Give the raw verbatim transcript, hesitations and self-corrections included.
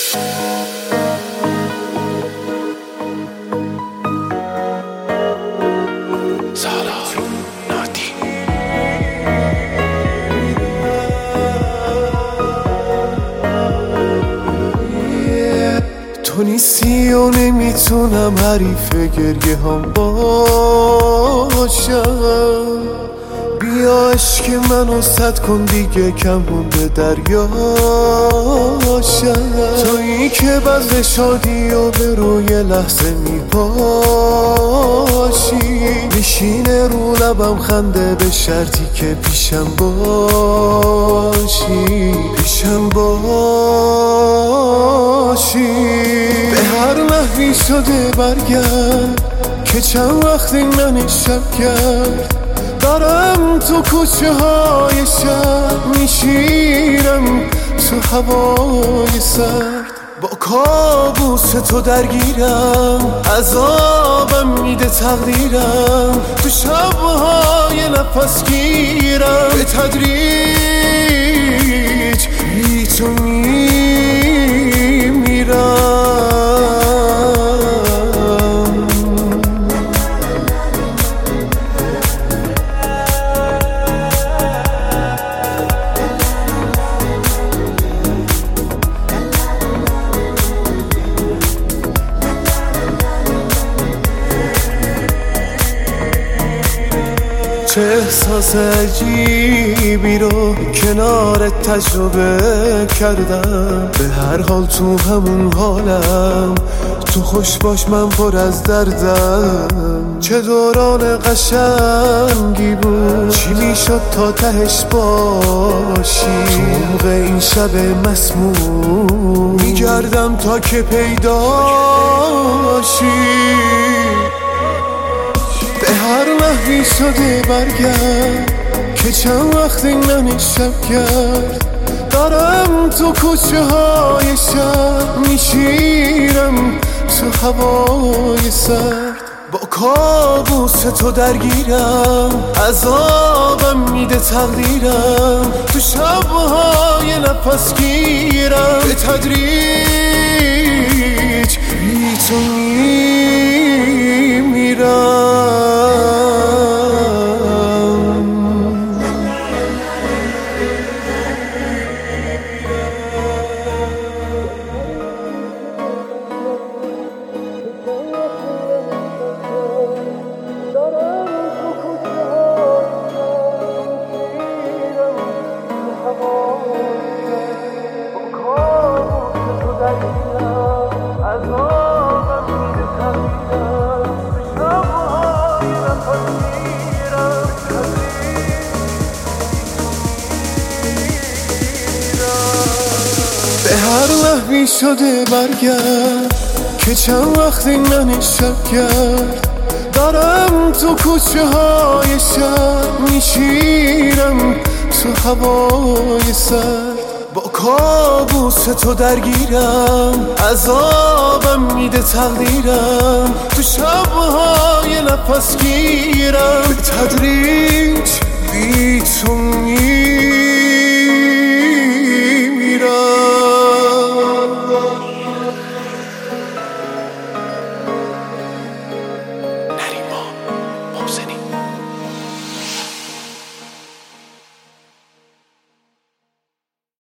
تو نیستی و نمیتونم حریف گریه هم باشم. بیا عشق منو صد کن دیگه، کم مونده دریاشم. تویی که بذر شادی و به روی لحظه میپاشی، میشینه رو لبم خنده به شرطی که پیشم باشی، پیشم باشی. به هر لحظی شده برگرد که چند وقتی من شب کرد. دارم تو کوچه های شب میشیرم تو هوای سرد. با کابوس تو درگیرم، عذابم میده تقدیرم. تو شبهای نفس گیرم، به تدریج بی تو میمیرم. چه احساس عجیبی رو کنارت تجربه کردم. به هر حال تو همون حالم، تو خوش باش من پر از دردم. چه دوران قشنگی بود، چی میشد تا تهش باشی. تو عمق این شب مسموم میگردم تا که پیداشی. به هر لحظی شده برگرد که چند وقتی من شب کرد. دارم تو کوچه های شب میشیرم تو هوای سرد. با کابوس تو درگیرم، عذابم میده تقدیرم. تو شبهای نفس گیرم، به تدریج بی تو میمیرم. به هر لحظی شده برگرد که چند وقتی من شب کرد. دارم تو کوچه های شب میشیرم تو هوای سرد. با کابوس تو درگیرم، عذابم میده تقدیرم. تو شبهای نفس گیرم، به تدریج بی تو میمیرم.